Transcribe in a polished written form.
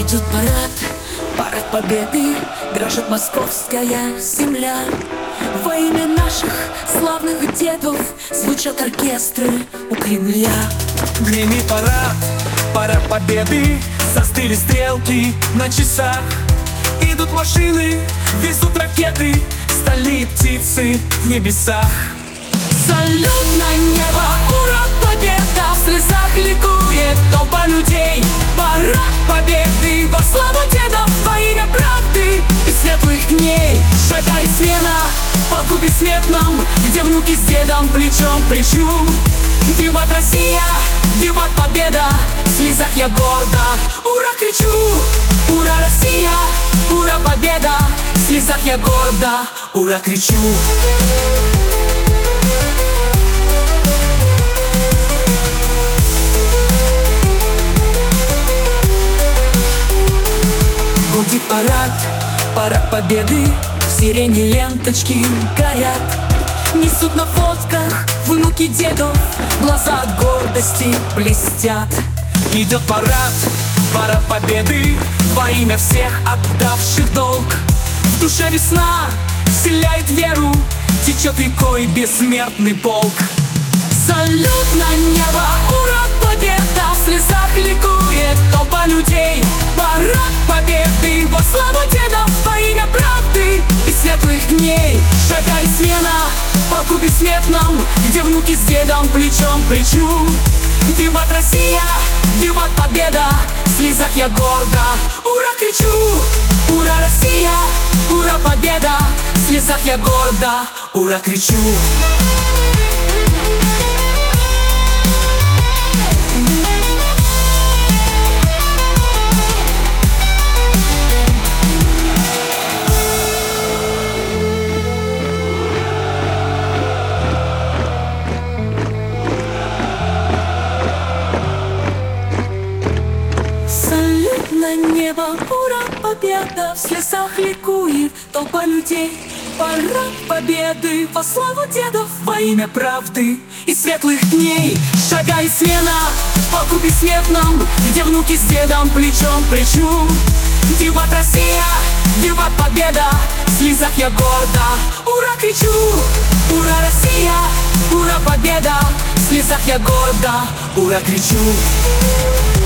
Идет парад, парад победы, дрожит московская земля. Во имя наших славных дедов звучат оркестры у Кремля. Гремит парад, парад победы, застыли стрелки на часах. Идут машины, везут ракеты, стальные птицы в небесах. Салют на небо, ура, победа! В слезах ликует толпа людей. Парад победы во славу дедов, во имя правды и светлых дней. Шагай смена по полку бессмертном, где внуки с дедом плечом к плечу. Виват Россия, виват победа, в слезах я гордо ура кричу. Ура Россия, ура победа, в слезах я гордо ура кричу. Гудит парад, парад победы, в сирене ленточки горят. Несут на фотках внуки дедов, глаза от гордости блестят. Идет парад, парад победы, во имя всех отдавших долг. В душе весна вселяет веру, течет рекой бессмертный полк. Салют на небо, ура, победа! В слезах ликует толпа людей. Парад победы во славу дедов, во имя правды и светлых дней. Шагай смена по полку бессмертном, где внуки с дедом плечом к плечу. Виват Россия, виват победа, в слезах я гордо ура кричу. Ура Россия, ура победа, в слезах я гордо ура кричу. На небо, ура, победа, в слезах ликует толпа людей. Парад победы во славу дедов, во имя правды и светлых дней. Шагай смена по полку бессмертном, где внуки с дедом плечом к плечу. Виват Россия, виват победа, в слезах я гордо ура кричу. Ура Россия, ура победа, в слезах я гордо ура кричу.